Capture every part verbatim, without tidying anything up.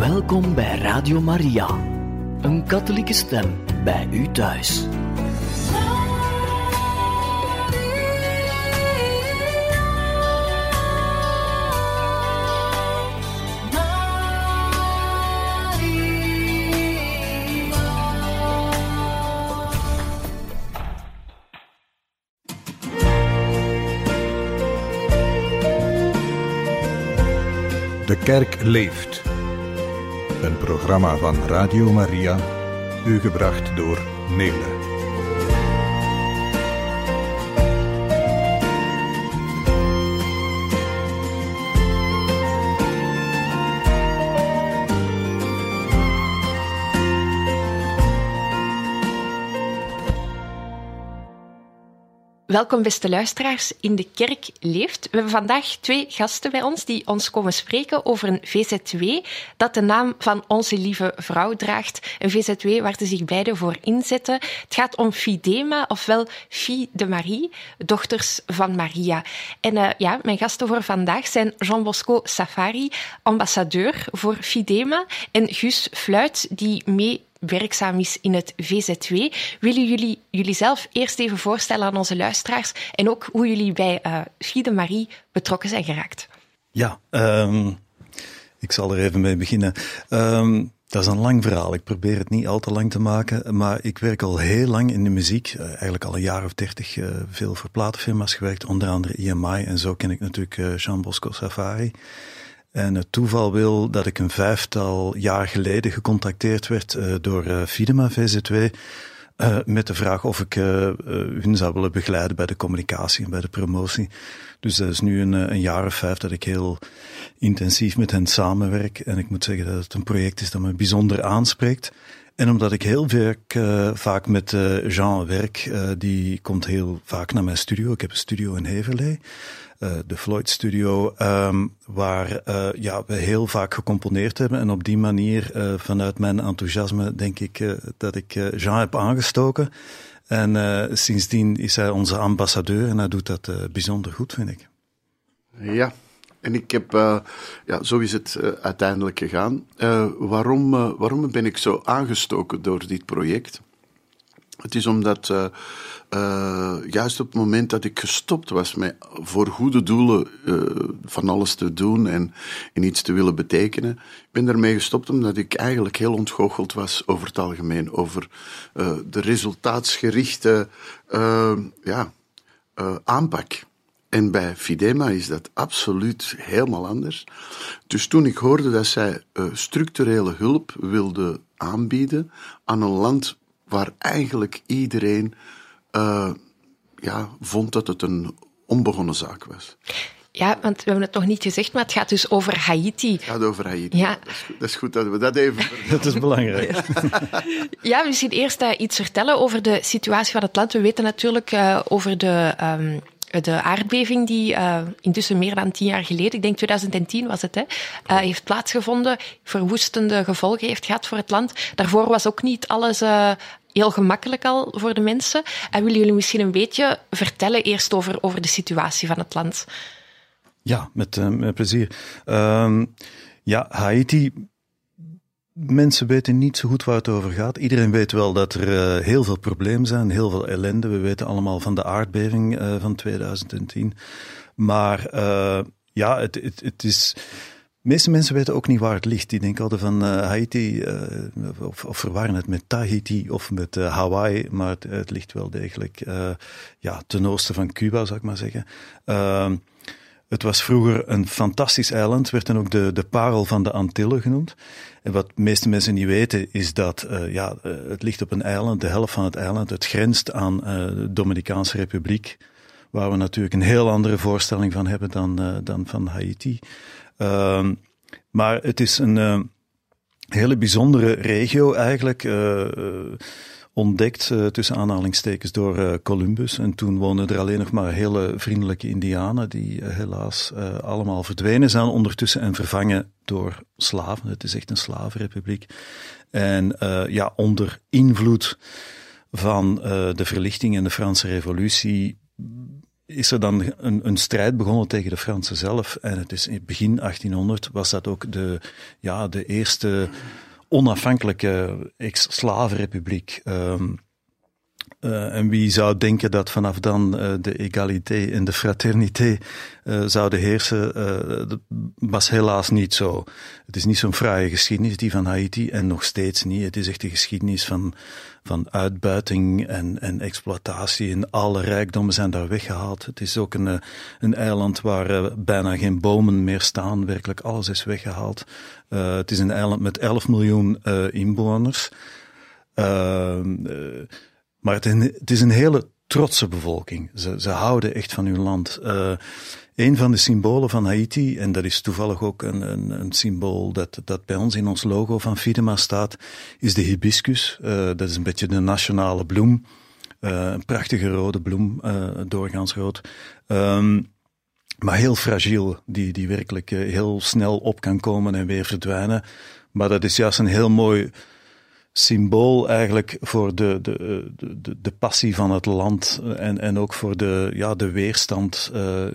Welkom bij Radio Maria, een katholieke stem bij u thuis. De Kerk leeft. Een programma van Radio Maria, u gebracht door Nele. Welkom beste luisteraars, in De Kerk leeft. We hebben vandaag twee gasten bij ons die ons komen spreken over een V Z W dat de naam van Onze Lieve Vrouw draagt. Een V Z W waar ze zich beiden voor inzetten. Het gaat om Fidema, ofwel Filles de Marie, dochters van Maria. En uh, ja, mijn gasten voor vandaag zijn Jean Bosco Safari, ambassadeur voor Fidema, en Gus Fluit, die mee werkzaam is in het V Z W. Willen jullie jullie zelf eerst even voorstellen aan onze luisteraars en ook hoe jullie bij uh, Filles de Marie betrokken zijn geraakt? Ja, um, ik zal er even mee beginnen. Um, dat is een lang verhaal. Ik probeer het niet al te lang te maken, maar ik werk al heel lang in de muziek. Uh, eigenlijk al een jaar of dertig uh, veel voor platenfirma's gewerkt, onder andere I M I. En zo ken ik natuurlijk uh, Jean Bosco Safari. En het toeval wil dat ik een vijftal jaar geleden gecontacteerd werd uh, door uh, Fidema V Z W uh, met de vraag of ik uh, uh, hun zou willen begeleiden bij de communicatie en bij de promotie. Dus dat is nu een, een jaar of vijf dat ik heel intensief met hen samenwerk. En ik moet zeggen dat het een project is dat me bijzonder aanspreekt. En omdat ik heel vaak, uh, vaak met uh, Jean werk, uh, die komt heel vaak naar mijn studio. Ik heb een studio in Heverlee. Uh, de Floyd Studio, um, waar uh, ja, we heel vaak gecomponeerd hebben. En op die manier, uh, vanuit mijn enthousiasme, denk ik uh, dat ik uh, Jean heb aangestoken. En uh, sindsdien is hij onze ambassadeur en hij doet dat uh, bijzonder goed, vind ik. Ja, en ik heb, uh, ja, zo is het uh, uiteindelijk gegaan. Uh, waarom, uh, waarom ben ik zo aangestoken door dit project? Het is omdat uh, uh, juist op het moment dat ik gestopt was met voor goede doelen uh, van alles te doen en, en iets te willen betekenen, ik ben daarmee gestopt omdat ik eigenlijk heel ontgoocheld was over het algemeen, over uh, de resultaatsgerichte uh, ja, uh, aanpak. En bij Fidema is dat absoluut helemaal anders. Dus toen ik hoorde dat zij uh, structurele hulp wilde aanbieden aan een land waar eigenlijk iedereen uh, ja, vond dat het een onbegonnen zaak was. Ja, want we hebben het nog niet gezegd, maar het gaat dus over Haiti. Het gaat over Haiti. Ja. Dat is goed, dat is goed dat we dat even... Dat is belangrijk. Ja, misschien eerst uh, iets vertellen over de situatie van het land. We weten natuurlijk uh, over de... Um, De aardbeving die uh, intussen meer dan tien jaar geleden, ik denk twintig tien was het, hè, uh, heeft plaatsgevonden, verwoestende gevolgen heeft gehad voor het land. Daarvoor was ook niet alles uh, heel gemakkelijk al voor de mensen. En willen jullie misschien een beetje vertellen eerst over, over de situatie van het land? Ja, met, uh, met plezier. Um, ja, Haiti... Mensen weten niet zo goed waar het over gaat. Iedereen weet wel dat er uh, heel veel problemen zijn, heel veel ellende. We weten allemaal van de aardbeving uh, van twintig tien. Maar uh, ja, het, het, het is... De meeste mensen weten ook niet waar het ligt. Die denken altijd van uh, Haiti, uh, of, of verwarren het met Tahiti of met uh, Hawaii. Maar het, het ligt wel degelijk uh, ja, ten oosten van Cuba, zou ik maar zeggen. Uh, Het was vroeger een fantastisch eiland, werd dan ook de, de parel van de Antillen genoemd. En wat de meeste mensen niet weten is dat uh, ja, uh, het ligt op een eiland, de helft van het eiland, het grenst aan uh, de Dominicaanse Republiek, waar we natuurlijk een heel andere voorstelling van hebben dan, uh, dan van Haiti. Uh, maar het is een uh, hele bijzondere regio eigenlijk, uh, uh, ontdekt uh, tussen aanhalingstekens door uh, Columbus. En toen woonden er alleen nog maar hele vriendelijke Indianen die uh, helaas uh, allemaal verdwenen zijn ondertussen en vervangen door slaven. Het is echt een slavenrepubliek. En uh, ja, onder invloed van uh, de verlichting en de Franse revolutie is er dan een, een strijd begonnen tegen de Fransen zelf. En het is in begin achttienhonderd was dat ook de, ja, de eerste onafhankelijke ex-slavenrepubliek. Um, Uh, en wie zou denken dat vanaf dan uh, de egalité en de fraternité uh, zouden heersen, uh, dat was helaas niet zo. Het is niet zo'n fraaie geschiedenis, die van Haïti, en nog steeds niet. Het is echt een geschiedenis van, van uitbuiting en, en exploitatie, en alle rijkdommen zijn daar weggehaald. Het is ook een, een eiland waar uh, bijna geen bomen meer staan, werkelijk alles is weggehaald. Uh, het is een eiland met elf miljoen uh, inwoners. Uh, uh, Maar het is, een, het is een hele trotse bevolking. Ze, ze houden echt van hun land. Uh, een van de symbolen van Haïti, en dat is toevallig ook een, een, een symbool dat, dat bij ons in ons logo van Fiedema staat, is de hibiscus. Uh, dat is een beetje de nationale bloem. Uh, een prachtige rode bloem, uh, doorgaans rood. Um, maar heel fragiel, die, die werkelijk uh, heel snel op kan komen en weer verdwijnen. Maar dat is juist een heel mooi symbool eigenlijk voor de, de, de, de passie van het land en, en ook voor de, ja, de weerstand. Uh,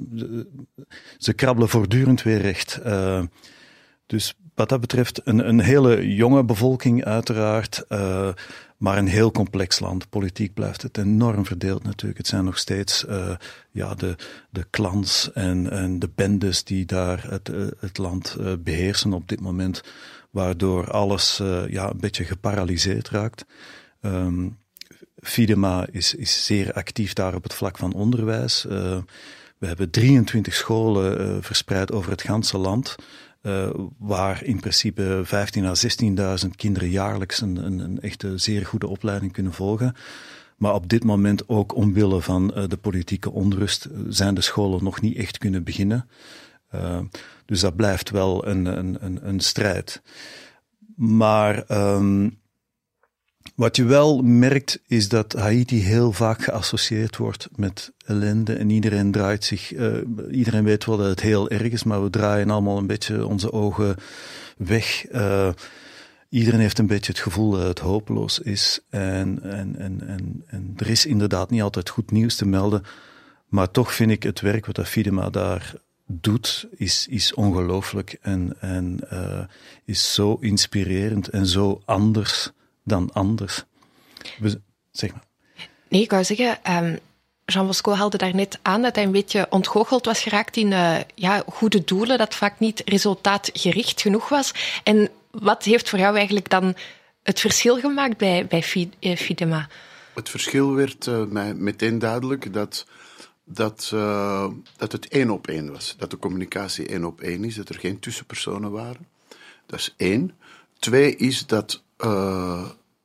ze krabbelen voortdurend weer recht. Uh, dus wat dat betreft een, een hele jonge bevolking uiteraard, uh, maar een heel complex land. Politiek blijft het enorm verdeeld natuurlijk. Het zijn nog steeds uh, ja, de, de clans en, en de bendes die daar het, het land uh, beheersen op dit moment, waardoor alles uh, ja, een beetje geparalyseerd raakt. Um, Fiedema is, is zeer actief daar op het vlak van onderwijs. Uh, we hebben drieëntwintig scholen uh, verspreid over het ganse land, uh, waar in principe vijftienduizend à zestienduizend kinderen jaarlijks een, een, een echte zeer goede opleiding kunnen volgen. Maar op dit moment ook omwille van uh, de politieke onrust zijn de scholen nog niet echt kunnen beginnen. Uh, dus dat blijft wel een, een, een, een strijd. Maar um, wat je wel merkt is dat Haïti heel vaak geassocieerd wordt met ellende en iedereen draait zich, uh, iedereen weet wel dat het heel erg is, maar we draaien allemaal een beetje onze ogen weg. Uh, iedereen heeft een beetje het gevoel dat het hopeloos is en, en, en, en, en er is inderdaad niet altijd goed nieuws te melden, maar toch vind ik het werk wat Fiedema daar doet, is, is ongelooflijk en, en uh, is zo inspirerend en zo anders dan anders. We, zeg maar. Nee, ik wou zeggen, um, Jean Bosco haalde daar net aan dat hij een beetje ontgoocheld was geraakt in uh, ja, goede doelen, dat vaak niet resultaatgericht genoeg was. En wat heeft voor jou eigenlijk dan het verschil gemaakt bij, bij Fiedema? Het verschil werd uh, mij meteen duidelijk dat Dat, uh, dat het één op één was. Dat de communicatie één op één is, dat er geen tussenpersonen waren. Dat is één. Twee is dat, uh,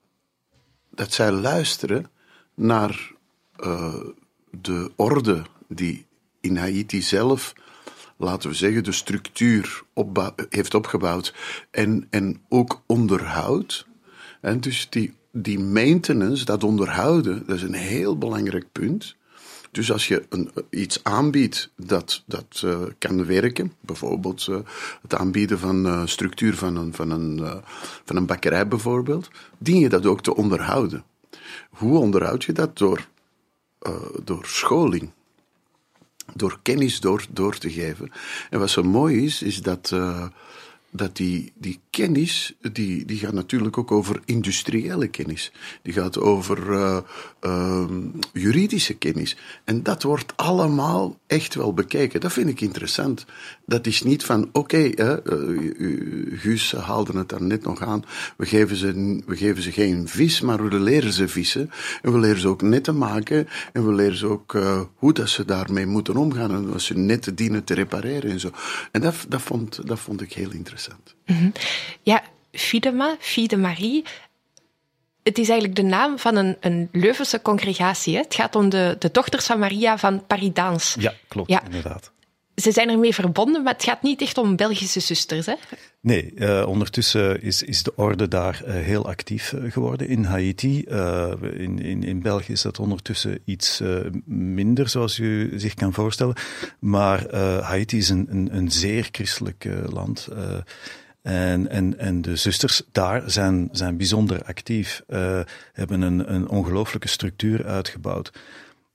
dat zij luisteren naar uh, de orde die in Haïti zelf, laten we zeggen, de structuur opbouw, heeft opgebouwd en, en ook onderhoudt. En dus die, die maintenance, dat onderhouden, dat is een heel belangrijk punt. Dus als je een, iets aanbiedt dat, dat uh, kan werken, bijvoorbeeld uh, het aanbieden van uh, structuur van een, van, een, uh, van een bakkerij bijvoorbeeld, dien je dat ook te onderhouden. Hoe onderhoud je dat? Door, uh, door scholing. Door kennis door, door te geven. En wat zo mooi is, is dat, uh, dat die, die kennis, die, die gaat natuurlijk ook over industriële kennis. Die gaat over uh, uh, juridische kennis. En dat wordt allemaal echt wel bekeken. Dat vind ik interessant. Dat is niet van, oké, okay, uh, Guus haalde het daar net nog aan, we geven, ze, we geven ze geen vis, maar we leren ze vissen. En we leren ze ook netten maken. En we leren ze ook uh, hoe dat ze daarmee moeten omgaan. En als ze netten dienen te repareren en zo. En dat, dat, vond, dat vond ik heel interessant. Mm-hmm. Ja, Fiedema, Fiedemarie, het is eigenlijk de naam van een, een Leuvense congregatie. Hè? Het gaat om de, de dochters van Maria van Paridans. Ja, klopt, ja. Inderdaad. Ze zijn ermee verbonden, maar het gaat niet echt om Belgische zusters, hè? Nee, uh, ondertussen is, is de orde daar uh, heel actief uh, geworden in Haïti. Uh, in, in, in België is dat ondertussen iets uh, minder, zoals u zich kan voorstellen. Maar uh, Haïti is een, een, een zeer christelijk uh, land. Uh, en, en, en de zusters daar zijn, zijn bijzonder actief, uh, hebben een, een ongelooflijke structuur uitgebouwd.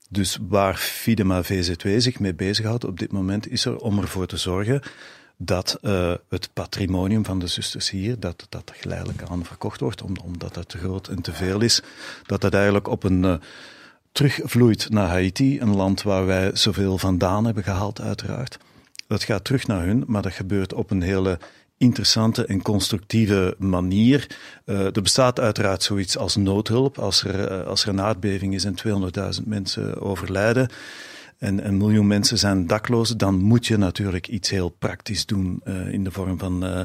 Dus waar Fidema V Z W zich mee bezighoudt op dit moment, is er om ervoor te zorgen dat uh, het patrimonium van de zusters hier, dat dat geleidelijk aan verkocht wordt, om, omdat dat te groot en te veel is, dat dat eigenlijk op een uh, terugvloeit naar Haiti, een land waar wij zoveel vandaan hebben gehaald uiteraard. Dat gaat terug naar hun, maar dat gebeurt op een hele interessante en constructieve manier. Uh, er bestaat uiteraard zoiets als noodhulp. Als er, uh, als er een aardbeving is en tweehonderdduizend mensen overlijden en een miljoen mensen zijn dakloos, dan moet je natuurlijk iets heel praktisch doen uh, in de vorm van, uh,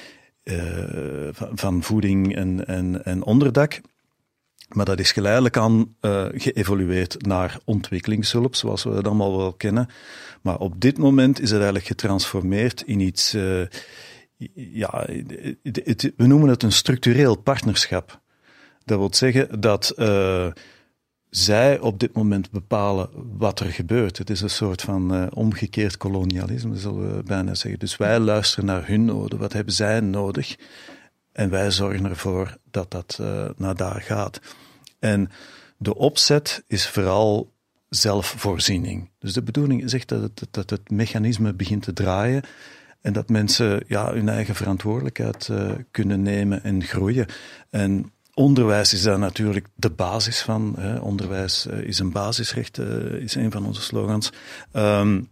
uh, van, van voeding en, en, en onderdak. Maar dat is geleidelijk aan uh, geëvolueerd naar ontwikkelingshulp, zoals we het allemaal wel kennen. Maar op dit moment is het eigenlijk getransformeerd in iets... Uh, ja, het, het, we noemen het een structureel partnerschap. Dat wil zeggen dat uh, zij op dit moment bepalen wat er gebeurt. Het is een soort van uh, omgekeerd kolonialisme, zullen we bijna zeggen. Dus wij luisteren naar hun noden. Wat hebben zij nodig? En wij zorgen ervoor dat dat uh, naar daar gaat. En de opzet is vooral zelfvoorziening. Dus de bedoeling is echt dat het, dat het mechanisme begint te draaien en dat mensen ja, hun eigen verantwoordelijkheid uh, kunnen nemen en groeien. En onderwijs is daar natuurlijk de basis van. Hè. Onderwijs uh, is een basisrecht, uh, is een van onze slogans. Um,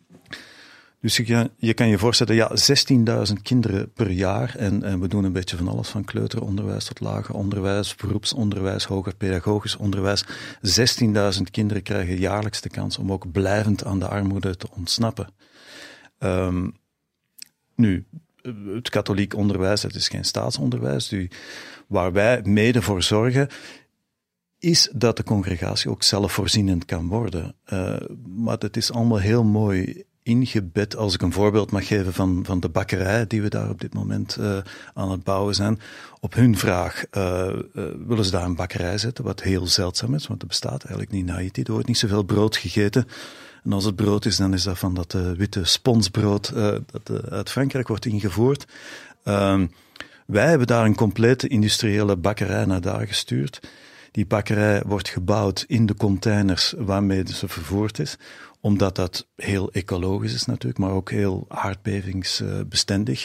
Dus je, je kan je voorstellen, ja, zestienduizend kinderen per jaar. En, en we doen een beetje van alles, van kleuteronderwijs tot lager onderwijs, beroepsonderwijs, hoger pedagogisch onderwijs. zestienduizend kinderen krijgen jaarlijks de kans om ook blijvend aan de armoede te ontsnappen. Um, nu, het katholiek onderwijs, het is geen staatsonderwijs. Dus waar wij mede voor zorgen, is dat de congregatie ook zelfvoorzienend kan worden. Uh, maar het is allemaal heel mooi ingebed, als ik een voorbeeld mag geven van, van de bakkerij die we daar op dit moment uh, aan het bouwen zijn. Op hun vraag uh, uh, willen ze daar een bakkerij zetten, wat heel zeldzaam is, want er bestaat eigenlijk niet in Haiti. Er wordt niet zoveel brood gegeten. En als het brood is, dan is dat van dat uh, witte sponsbrood uh, dat uh, uit Frankrijk wordt ingevoerd. Uh, wij hebben daar een complete industriële bakkerij naar daar gestuurd. Die bakkerij wordt gebouwd in de containers waarmee ze vervoerd is, omdat dat heel ecologisch is natuurlijk, maar ook heel aardbevingsbestendig.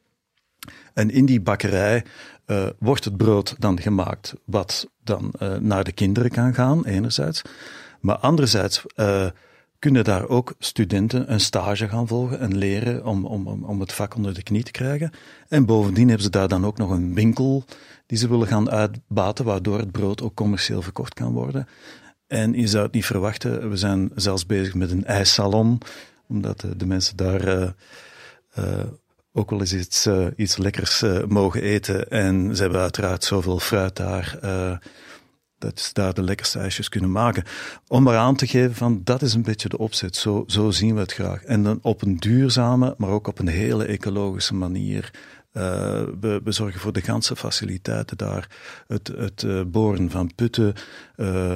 En in die bakkerij uh, wordt het brood dan gemaakt wat dan uh, naar de kinderen kan gaan, enerzijds. Maar anderzijds uh, kunnen daar ook studenten een stage gaan volgen en leren om, om, om het vak onder de knie te krijgen. En bovendien hebben ze daar dan ook nog een winkel die ze willen gaan uitbaten, waardoor het brood ook commercieel verkocht kan worden. En je zou het niet verwachten, we zijn zelfs bezig met een ijssalon, omdat de, de mensen daar uh, uh, ook wel eens iets, uh, iets lekkers uh, mogen eten. En ze hebben uiteraard zoveel fruit daar, uh, dat ze daar de lekkerste ijsjes kunnen maken. Om maar aan te geven van, dat is een beetje de opzet, zo, zo zien we het graag. En dan op een duurzame, maar ook op een hele ecologische manier. Uh, we, we zorgen voor de ganse faciliteiten daar, het, het uh, boren van putten, uh,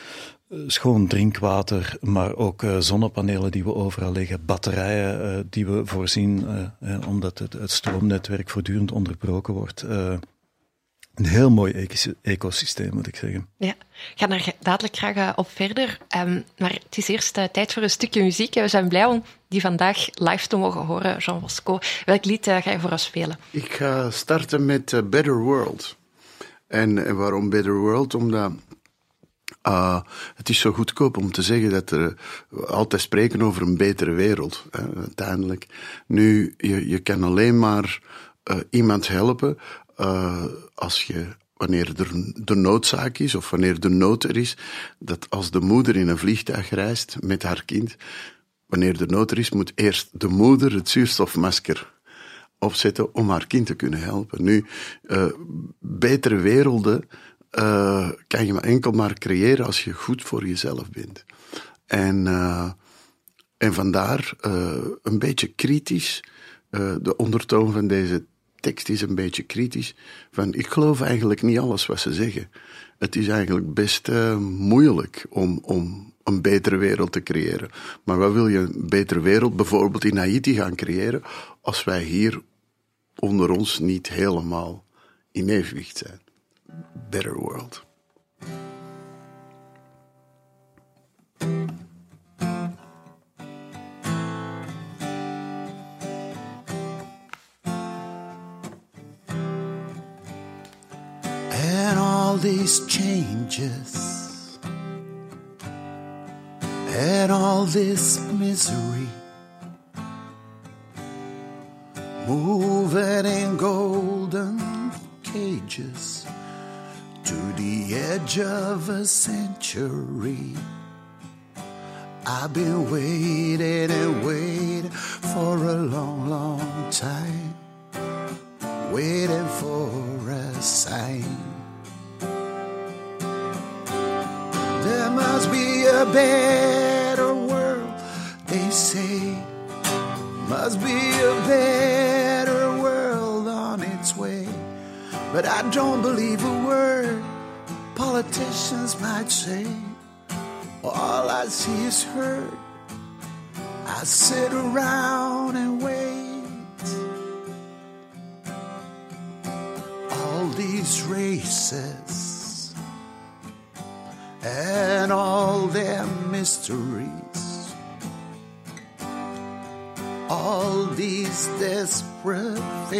schoon drinkwater, maar ook uh, zonnepanelen die we overal leggen, batterijen uh, die we voorzien, uh, uh, omdat het, het stroomnetwerk voortdurend onderbroken wordt. Uh, een heel mooi ecos- ecosysteem, moet ik zeggen. Ja, ik ga daar dadelijk graag uh, op verder. Um, maar het is eerst uh, tijd voor een stukje muziek. We zijn blij om die vandaag live te mogen horen, Jean Bosco. Welk lied uh, ga je voor ons spelen? Ik ga starten met uh, Better World. En, en waarom Better World? Omdat uh, het is zo goedkoop om te zeggen dat er, we altijd spreken over een betere wereld. Hè, uiteindelijk. Nu, je, je kan alleen maar uh, iemand helpen uh, als je, wanneer er de noodzaak is of wanneer de nood er is, dat als de moeder in een vliegtuig reist met haar kind, wanneer de nood er is, moet eerst de moeder het zuurstofmasker opzetten om haar kind te kunnen helpen. Nu, uh, betere werelden uh, kan je maar enkel maar creëren als je goed voor jezelf bent. En, uh, en vandaar uh, een beetje kritisch, uh, de ondertoon van deze tekst is een beetje kritisch, van ik geloof eigenlijk niet alles wat ze zeggen. Het is eigenlijk best uh, moeilijk om, om een betere wereld te creëren. Maar wat wil je een betere wereld bijvoorbeeld in Haiti gaan creëren als wij hier onder ons niet helemaal in evenwicht zijn? Better world. these changes and all this misery, moving in golden cages to the edge of a century. I've been waiting and waiting for a long, long time, waiting for a sign. There must be a better world, they say. Must be a better world on its way. But I don't believe a word politicians might say. All I see is hurt. I sit around and wait. All these races and all their mysteries, all these desperate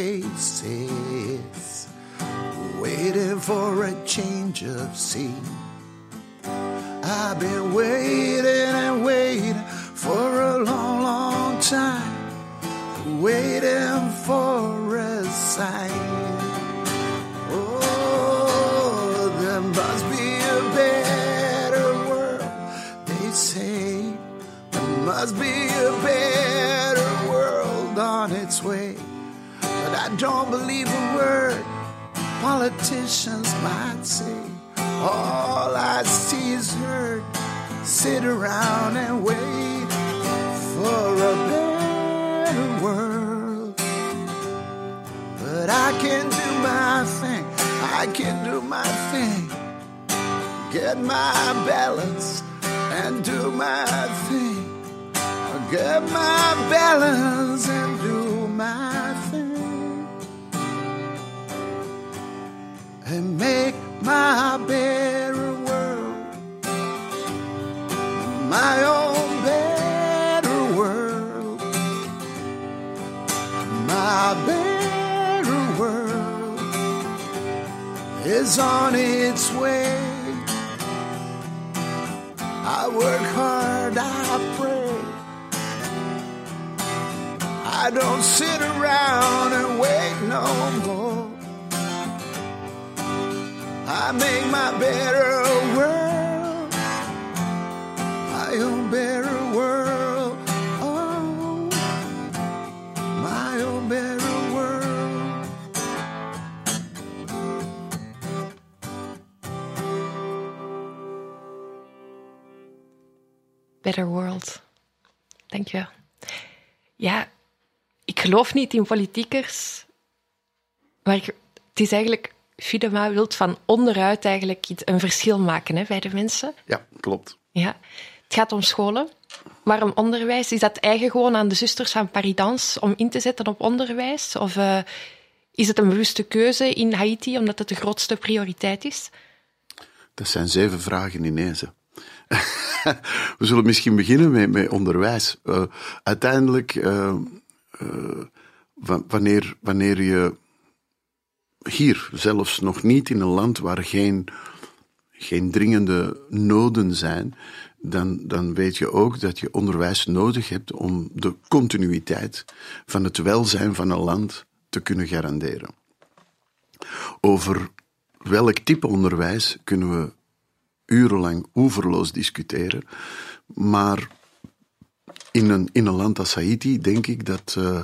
faces, waiting for a change of scene. I've been waiting and waiting for a long, long time, waiting for a sign. Oh, there must be a better world, they say. There must be a better world on its way. But I don't believe a word politicians might say. All I see is hurt. Sit around and wait for a better world. But I can do my thing. I can do my thing. Get my balance and do my thing. Get my balance and do my thing. And make my better world, my own better world, my better world is on its way. I work hard, I pray, I don't sit around and wait no more. I make my better world, my own better world, oh, my own better world. Better world. Dank je. Ja, ik geloof niet in politiekers, maar ik, het is eigenlijk... Fiedema wil van onderuit eigenlijk een verschil maken, hè, bij de mensen. Ja, klopt. Ja. Het gaat om scholen. Waarom onderwijs? Is dat eigen gewoon aan de zusters van Paris-Dans om in te zetten op onderwijs? Of uh, is het een bewuste keuze in Haiti omdat het de grootste prioriteit is? Dat zijn zeven vragen ineens. We zullen misschien beginnen met, met onderwijs. Uh, uiteindelijk, uh, uh, wanneer, wanneer je... Hier, zelfs nog niet in een land waar geen, geen dringende noden zijn, dan, dan weet je ook dat je onderwijs nodig hebt om de continuïteit van het welzijn van een land te kunnen garanderen. Over welk type onderwijs kunnen we urenlang oeverloos discussiëren, maar in een, in een land als Haiti denk ik dat... Uh,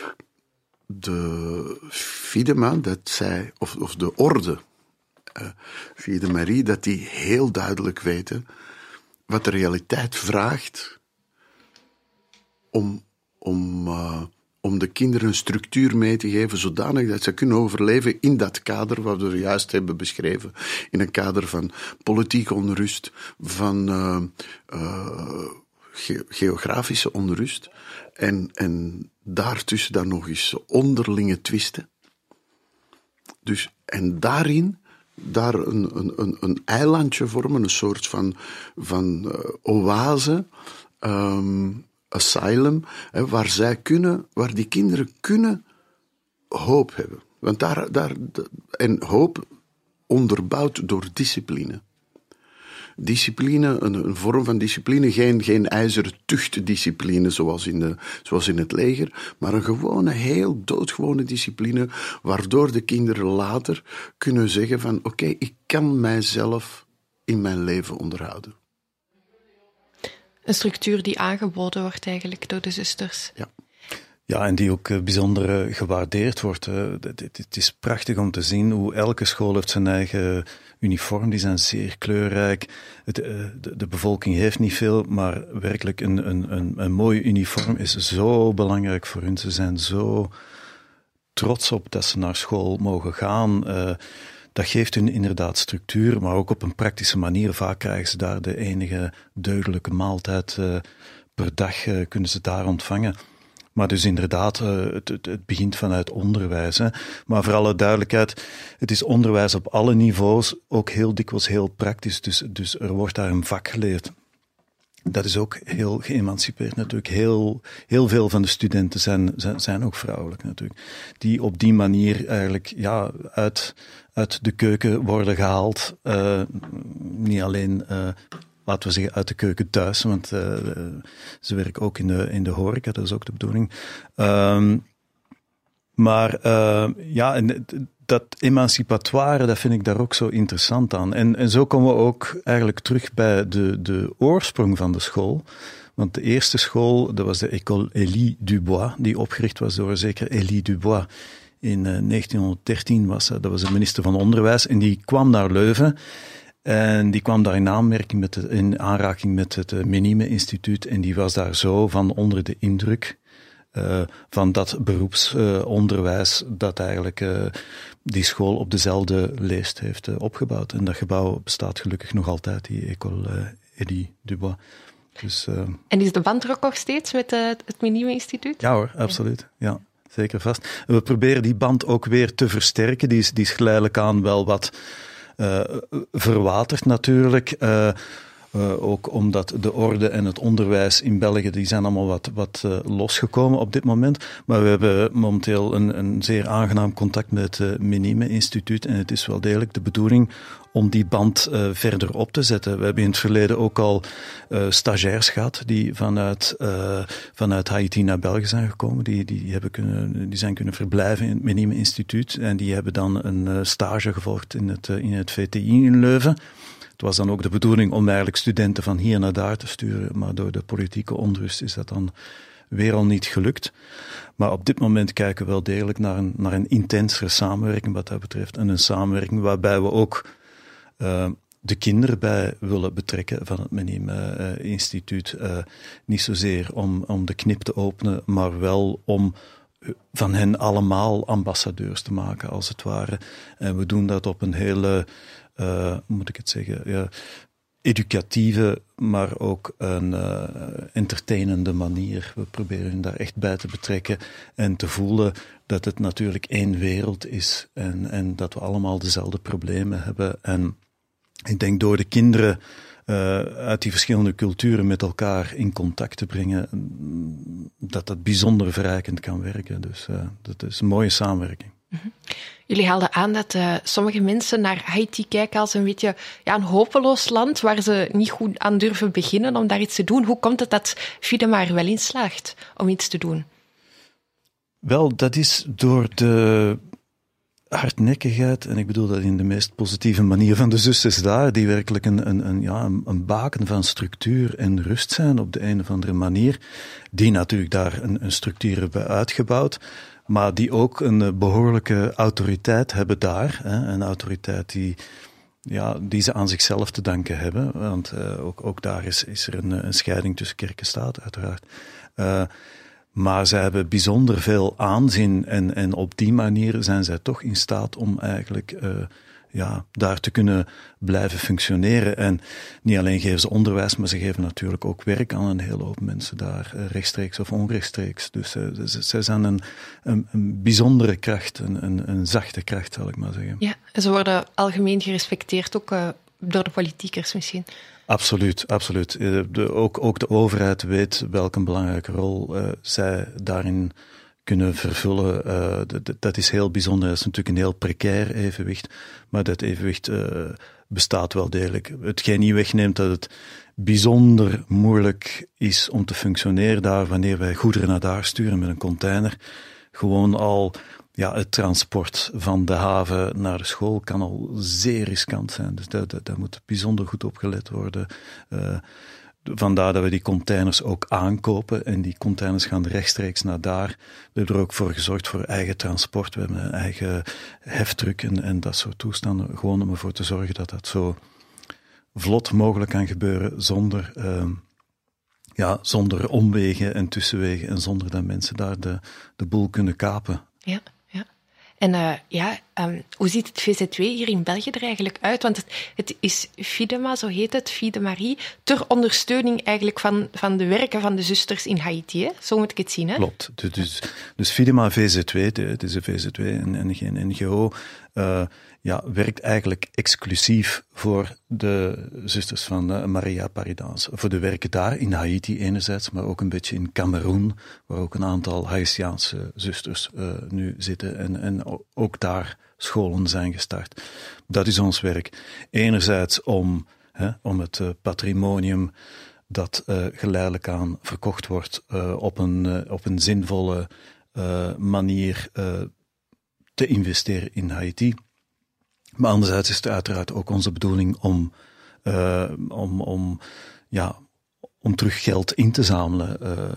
de Fiedema, dat zij, of, of de orde uh, Fiedemarie, dat die heel duidelijk weten wat de realiteit vraagt om, om, uh, om de kinderen een structuur mee te geven zodanig dat ze kunnen overleven in dat kader wat we juist hebben beschreven. In een kader van politieke onrust, van uh, uh, ge- geografische onrust en, en daartussen dan nog eens onderlinge twisten. Dus, en daarin, daar een, een, een, een eilandje vormen, een soort van, van uh, oase, um, asylum, hè, waar zij kunnen, waar die kinderen kunnen hoop hebben. Want daar, daar, en hoop onderbouwd door discipline. Discipline, een, een vorm van discipline, geen, geen ijzeren tuchtdiscipline zoals in, de, zoals in het leger, maar een gewone, heel doodgewone discipline, waardoor de kinderen later kunnen zeggen van oké, okay, ik kan mijzelf in mijn leven onderhouden. Een structuur die aangeboden wordt eigenlijk door de zusters. Ja. Ja, en die ook uh, bijzonder uh, gewaardeerd wordt. Uh, het, het is prachtig om te zien hoe elke school heeft zijn eigen uniform. Die zijn zeer kleurrijk. Het, uh, de, de bevolking heeft niet veel, maar werkelijk een, een, een, een mooi uniform is zo belangrijk voor hun. Ze zijn zo trots op dat ze naar school mogen gaan. Uh, dat geeft hun inderdaad structuur, maar ook op een praktische manier. Vaak krijgen ze daar de enige deugdelijke maaltijd uh, per dag, uh, kunnen ze daar ontvangen. Maar dus inderdaad, het, het, het begint vanuit onderwijs. Hè. Maar voor alle duidelijkheid, het is onderwijs op alle niveaus, ook heel dikwijls heel praktisch. Dus, dus er wordt daar een vak geleerd. Dat is ook heel geëmancipeerd natuurlijk. Heel, heel veel van de studenten zijn, zijn, zijn ook vrouwelijk natuurlijk. Die op die manier eigenlijk ja, uit, uit de keuken worden gehaald. Uh, niet alleen... Uh, laten we zeggen, uit de keuken thuis, want uh, ze werken ook in de, in de horeca, dat is ook de bedoeling. Um, maar uh, ja, en dat emancipatoire, dat vind ik daar ook zo interessant aan. En, en zo komen we ook eigenlijk terug bij de, de oorsprong van de school. Want de eerste school, dat was de École Élie Dubois, die opgericht was door zeker Élie Dubois. In uh, negentienhonderddertien was dat, dat was de minister van Onderwijs, en die kwam naar Leuven. En die kwam daar in aanmerking met de, in aanraking met het uh, Menime Instituut, en die was daar zo van onder de indruk uh, van dat beroepsonderwijs uh, dat eigenlijk uh, die school op dezelfde leest heeft uh, opgebouwd. En dat gebouw bestaat gelukkig nog altijd, die École uh, Élie Dubois. Dus, uh, en is de band er ook nog steeds met uh, het Menime Instituut? Ja hoor, absoluut. Ja, zeker vast. En we proberen die band ook weer te versterken. Die is, die is geleidelijk aan wel wat Uh, verwaterd natuurlijk, uh, uh, ook omdat de orde en het onderwijs in België, die zijn allemaal wat, wat uh, losgekomen op dit moment. Maar we hebben momenteel een, een zeer aangenaam contact met het uh, Menime Instituut, en het is wel degelijk de bedoeling om die band uh, verder op te zetten. We hebben in het verleden ook al uh, stagiairs gehad die vanuit, uh, vanuit Haiti naar België zijn gekomen. Die, die, hebben kunnen, die zijn kunnen verblijven in het Menime Instituut, en die hebben dan een uh, stage gevolgd in het, uh, in het V T I in Leuven. Het was dan ook de bedoeling om eigenlijk studenten van hier naar daar te sturen, maar door de politieke onrust is dat dan weer al niet gelukt. Maar op dit moment kijken we wel degelijk naar een, naar een intensere samenwerking wat dat betreft. En een samenwerking waarbij we ook uh, de kinderen bij willen betrekken van het Menime uh, Instituut. Uh, niet zozeer om, om de knip te openen, maar wel om van hen allemaal ambassadeurs te maken, als het ware. En we doen dat op een hele, uh, hoe moet ik het zeggen, ja, educatieve, maar ook een uh, entertainende manier. We proberen hen daar echt bij te betrekken en te voelen dat het natuurlijk één wereld is, en, en dat we allemaal dezelfde problemen hebben. En ik denk door de kinderen uh, uit die verschillende culturen met elkaar in contact te brengen, dat dat bijzonder verrijkend kan werken. Dus uh, dat is een mooie samenwerking. Mm-hmm. Jullie haalden aan dat uh, sommige mensen naar Haiti kijken als een beetje ja, een hopeloos land waar ze niet goed aan durven beginnen om daar iets te doen. Hoe komt het dat Fiedema er wel in slaagt om iets te doen? Wel, dat is door de hardnekkigheid, en ik bedoel dat in de meest positieve manier van de zusters daar, die werkelijk een, een, een, ja, een baken van structuur en rust zijn op de een of andere manier, die natuurlijk daar een, een structuur hebben uitgebouwd, maar die ook een behoorlijke autoriteit hebben daar. Hè, een autoriteit die, ja, die ze aan zichzelf te danken hebben. Want uh, ook, ook daar is, is er een, een scheiding tussen kerk en staat, uiteraard. Uh, maar zij hebben bijzonder veel aanzien en, en op die manier zijn zij toch in staat om eigenlijk uh, ja, daar te kunnen blijven functioneren. En niet alleen geven ze onderwijs, maar ze geven natuurlijk ook werk aan een hele hoop mensen daar, rechtstreeks of onrechtstreeks. Dus uh, ze, ze zijn een, een, een bijzondere kracht, een, een, een zachte kracht, zal ik maar zeggen. Ja, en ze worden algemeen gerespecteerd, ook uh, door de politiekers misschien. Absoluut, absoluut. De, ook, ook de overheid weet welke belangrijke rol uh, zij daarin kunnen vervullen. Uh, d- dat is heel bijzonder. Dat is natuurlijk een heel precair evenwicht, maar dat evenwicht uh, bestaat wel degelijk. Hetgeen niet wegneemt dat het bijzonder moeilijk is om te functioneren daar wanneer wij goederen naar daar sturen met een container. Gewoon al ja, het transport van de haven naar de school kan al zeer riskant zijn. Dus daar, daar, daar moet bijzonder goed op gelet worden. Uh, Vandaar dat we die containers ook aankopen en die containers gaan rechtstreeks naar daar. We hebben er ook voor gezorgd voor eigen transport. We hebben een eigen heftruck en, en dat soort toestanden. Gewoon om ervoor te zorgen dat dat zo vlot mogelijk kan gebeuren zonder, uh, ja, zonder omwegen en tussenwegen en zonder dat mensen daar de, de boel kunnen kapen. Ja. En uh, ja, um, hoe ziet het V Z W hier in België er eigenlijk uit? Want het, het is Fidema, zo heet het, Fidemarie, ter ondersteuning eigenlijk van, van de werken van de zusters in Haiti. Hè? Zo moet ik het zien, hè? Klopt. Dus, dus Fidema V Z W, het is een V Z W en, en geen N G O, uh, ja, werkt eigenlijk exclusief voor de zusters van uh, Maria Paridans. Voor de werken daar in Haiti enerzijds, maar ook een beetje in Cameroen, waar ook een aantal Haitiaanse zusters uh, nu zitten en, en ook daar scholen zijn gestart. Dat is ons werk. Enerzijds om, hè, om het uh, patrimonium dat uh, geleidelijk aan verkocht wordt uh, op, een, uh, op een zinvolle uh, manier uh, te investeren in Haiti. Maar anderzijds is het uiteraard ook onze bedoeling om, uh, om, om, ja, om terug geld in te zamelen.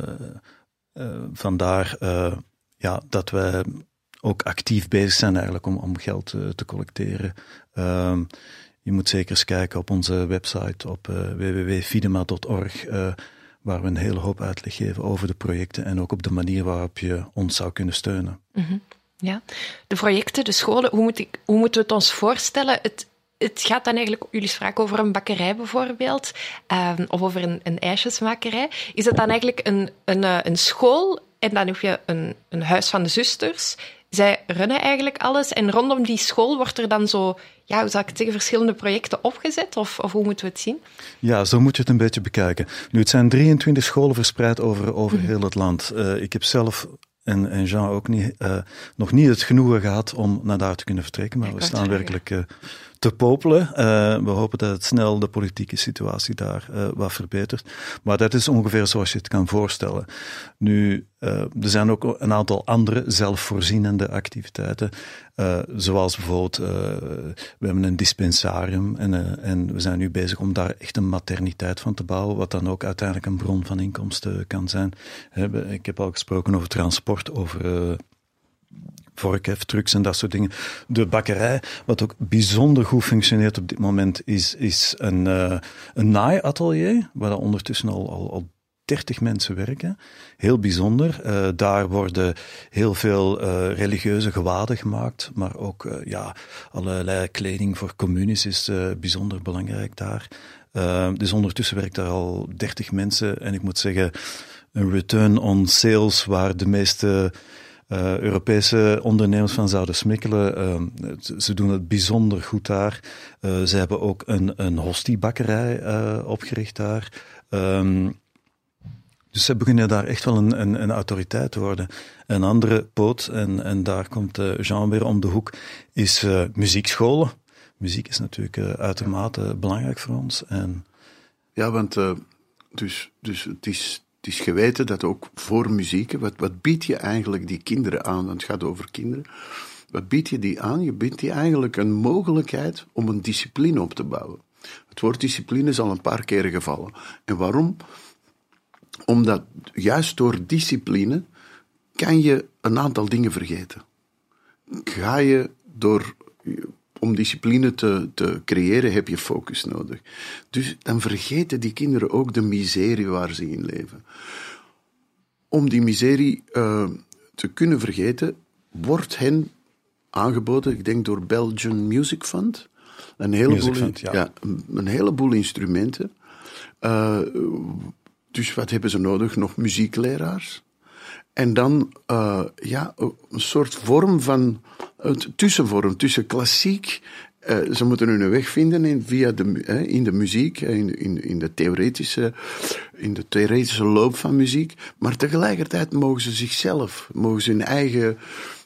Uh, uh, vandaar uh, ja, dat wij ook actief bezig zijn eigenlijk om, om geld uh, te collecteren. Uh, je moet zeker eens kijken op onze website op uh, w w w punt fidema punt org, uh, waar we een hele hoop uitleg geven over de projecten en ook op de manier waarop je ons zou kunnen steunen. Mm-hmm. Ja, de projecten, de scholen, hoe, moet ik, hoe moeten we het ons voorstellen? Het, het gaat dan eigenlijk, jullie spraken over een bakkerij bijvoorbeeld, um, of over een, een ijsjesmakerij. Is het dan eigenlijk een, een, een school en dan heb je een, een huis van de zusters? Zij runnen eigenlijk alles en rondom die school wordt er dan zo, ja, hoe zou ik het zeggen, verschillende projecten opgezet? Of, of hoe moeten we het zien? Ja, zo moet je het een beetje bekijken. Nu, het zijn drieëntwintig scholen verspreid over, over mm-hmm. heel het land. Uh, ik heb zelf... En, en Jean ook niet, uh, nog niet het genoegen gehad om naar daar te kunnen vertrekken, maar ik we staan werkelijk uh, te popelen. Uh, we hopen dat het snel de politieke situatie daar uh, wat verbetert. Maar dat is ongeveer zoals je het kan voorstellen. Nu, uh, er zijn ook een aantal andere zelfvoorzienende activiteiten, uh, zoals bijvoorbeeld, uh, we hebben een dispensarium en, uh, en we zijn nu bezig om daar echt een materniteit van te bouwen, wat dan ook uiteindelijk een bron van inkomsten kan zijn. Ik heb al gesproken over transport, over uh, vorkhef, trucks en dat soort dingen. De bakkerij, wat ook bijzonder goed functioneert op dit moment, is, is een, uh, een naaiatelier, waar ondertussen al, al, al dertig mensen werken. Heel bijzonder. Uh, daar worden heel veel uh, religieuze gewaden gemaakt, maar ook uh, ja, allerlei kleding voor communies is uh, bijzonder belangrijk daar. Uh, dus ondertussen werkt daar al dertig mensen en ik moet zeggen, een return on sales waar de meeste uh, Europese ondernemers van zouden smikkelen. Uh, ze doen het bijzonder goed daar. Uh, ze hebben ook een, een hostiebakkerij uh, opgericht daar. Um, Dus ze beginnen daar echt wel een, een, een autoriteit te worden. Een andere poot, en, en daar komt uh, Jean weer om de hoek, is uh, muziekscholen. Muziek is natuurlijk uh, uitermate belangrijk voor ons. En... Ja, want uh, dus, dus het, is, het is geweten dat ook voor muziek, wat, wat bied je eigenlijk die kinderen aan? Want het gaat over kinderen. Wat bied je die aan? Je biedt die eigenlijk een mogelijkheid om een discipline op te bouwen. Het woord discipline is al een paar keren gevallen. En waarom? Omdat juist door discipline kan je een aantal dingen vergeten. Ga je door, om discipline te, te creëren, heb je focus nodig. Dus dan vergeten die kinderen ook de miserie waar ze in leven. Om die miserie uh, te kunnen vergeten, wordt hen aangeboden, ik denk door Belgian Music Fund, een heleboel, Music Fund, ja. Ja, een heleboel instrumenten. Uh, Dus wat hebben ze nodig? Nog muziekleraars. En dan uh, ja, een soort vorm van, een tussenvorm tussen klassiek Uh, ze moeten hun weg vinden in, via de, uh, in de muziek, in, in, in, de theoretische, in de theoretische loop van muziek. Maar tegelijkertijd mogen ze zichzelf, mogen ze hun eigen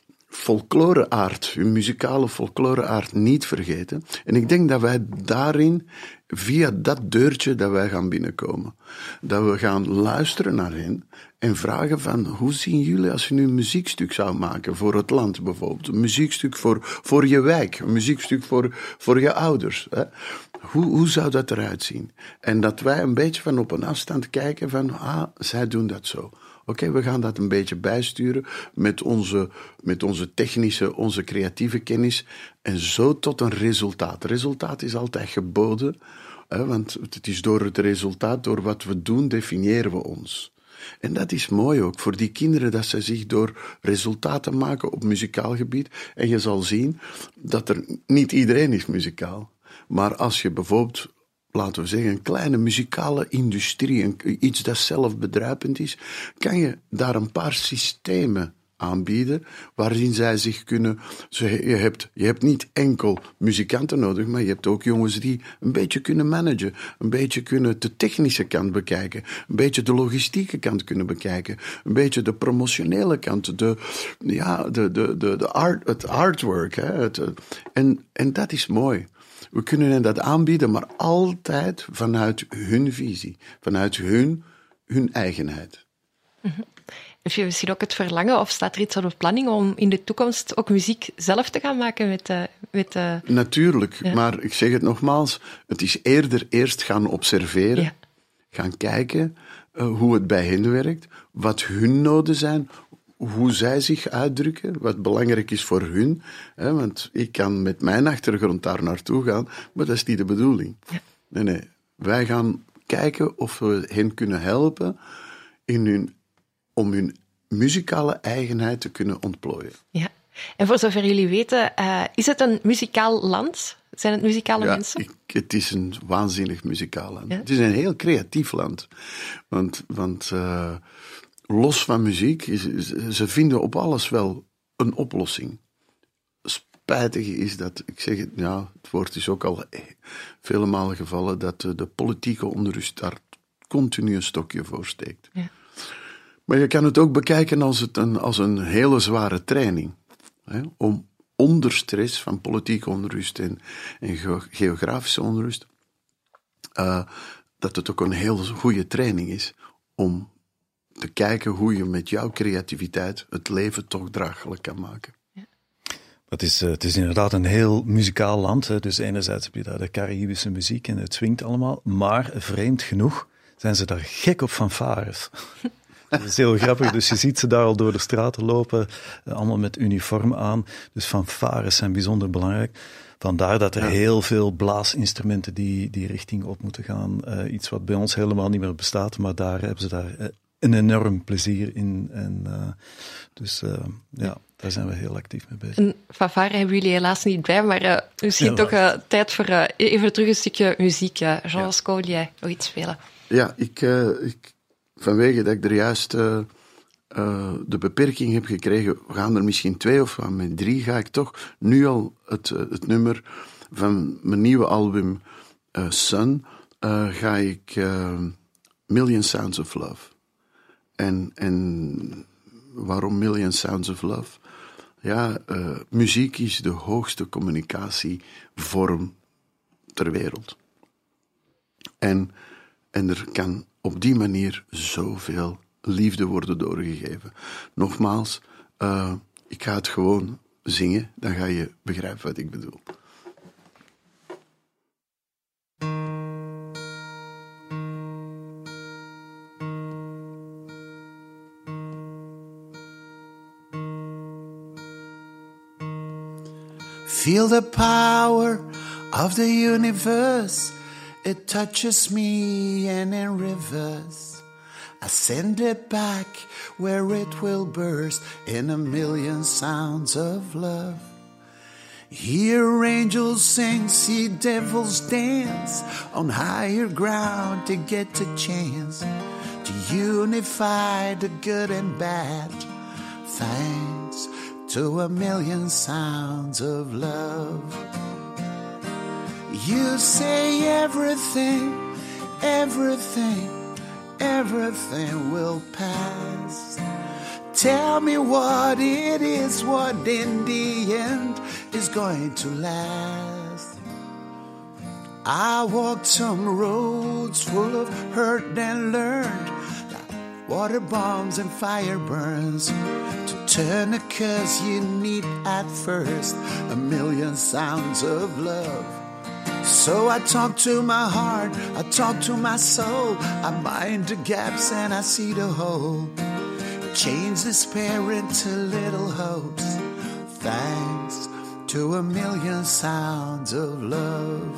folklore-aard, hun muzikale folklore-aard niet vergeten. En ik denk dat wij daarin, via dat deurtje, dat wij gaan binnenkomen. Dat we gaan luisteren naar hen en vragen van, hoe zien jullie als je nu een muziekstuk zou maken voor het land bijvoorbeeld? Een muziekstuk voor, voor je wijk, een muziekstuk voor, voor je ouders. Hè? Hoe, hoe zou dat eruit zien? En dat wij een beetje van op een afstand kijken van, ah, zij doen dat zo. Oké, okay, we gaan dat een beetje bijsturen met onze, met onze technische, onze creatieve kennis en zo tot een resultaat. Resultaat is altijd geboden, hè, want het is door het resultaat, door wat we doen, definiëren we ons. En dat is mooi ook voor die kinderen, dat ze zich door resultaten maken op muzikaal gebied. En je zal zien dat er niet iedereen is muzikaal. Maar als je bijvoorbeeld, laten we zeggen, een kleine muzikale industrie, een, iets dat zelfbedruipend is, kan je daar een paar systemen aanbieden waarin zij zich kunnen... Je hebt, je hebt niet enkel muzikanten nodig, maar je hebt ook jongens die een beetje kunnen managen, een beetje kunnen de technische kant bekijken, een beetje de logistieke kant kunnen bekijken, een beetje de promotionele kant, de, ja, de, de, de, de art, het artwork. Hè, het, en, en dat is mooi. We kunnen hen dat aanbieden, maar altijd vanuit hun visie, vanuit hun, hun eigenheid. Mm-hmm. Heb je misschien ook het verlangen, of staat er iets op de planning om in de toekomst ook muziek zelf te gaan maken met de... Met de... Natuurlijk, ja. Maar ik zeg het nogmaals, het is eerder eerst gaan observeren, ja. gaan kijken uh, hoe het bij hen werkt, wat hun noden zijn, hoe zij zich uitdrukken, wat belangrijk is voor hun. Hè, want ik kan met mijn achtergrond daar naartoe gaan, maar dat is niet de bedoeling. Ja. Nee, nee. Wij gaan kijken of we hen kunnen helpen in hun, om hun muzikale eigenheid te kunnen ontplooien. Ja. En voor zover jullie weten, uh, is het een muzikaal land? Zijn het muzikale ja, mensen? Ik, het is een waanzinnig muzikaal land. Ja? Het is een heel creatief land. Want... want uh, los van muziek, ze vinden op alles wel een oplossing. Spijtig is dat, ik zeg het, ja, het woord is ook al vele malen gevallen, dat de politieke onrust daar continu een stokje voor steekt. Ja. Maar je kan het ook bekijken als, het een, als een hele zware training. Hè, om onder stress van politieke onrust en, en geografische onrust, uh, dat het ook een heel goede training is om te kijken hoe je met jouw creativiteit het leven toch draaglijk kan maken. Ja. Het is, het is inderdaad een heel muzikaal land. Hè. Dus enerzijds heb je daar de Caribische muziek en het swingt allemaal. Maar vreemd genoeg zijn ze daar gek op fanfares. Dat is heel grappig. Dus je ziet ze daar al door de straten lopen, allemaal met uniform aan. Dus fanfares zijn bijzonder belangrijk. Vandaar dat er ja. heel veel blaasinstrumenten die die richting op moeten gaan. Uh, iets wat bij ons helemaal niet meer bestaat, maar daar hebben ze daar... Uh, een enorm plezier in. En, uh, dus uh, ja, daar zijn we heel actief mee bezig. Een fanfare hebben jullie helaas niet bij, maar uh, misschien toch uh, tijd voor uh, even terug een stukje muziek. Uh, Jean Lescaut, wil jij nog iets spelen? Ja, ik, uh, ik, vanwege dat ik er juist uh, uh, de beperking heb gekregen, we gaan er misschien twee of gaan met drie, ga ik toch nu al het, uh, het nummer van mijn nieuwe album uh, Sun, uh, ga ik uh, Million Sounds of Love. En, en waarom Million Sounds of Love? Ja, uh, muziek is de hoogste communicatievorm ter wereld. En, en er kan op die manier zoveel liefde worden doorgegeven. Nogmaals, uh, ik ga het gewoon zingen, dan ga je begrijpen wat ik bedoel. Feel the power of the universe. It touches me and in rivers. I send it back where it will burst in a million sounds of love. Hear angels sing, see devils dance on higher ground to get a chance to unify the good and bad. Thanks to a million sounds of love. You say everything, everything, everything will pass. Tell me what it is, what in the end is going to last. I walked some roads full of hurt and learned that water bombs and fire burns. To turn a curse you need at first a million sounds of love. So I talk to my heart, I talk to my soul, I mind the gaps and I see the whole. Change despair into little hopes, thanks to a million sounds of love.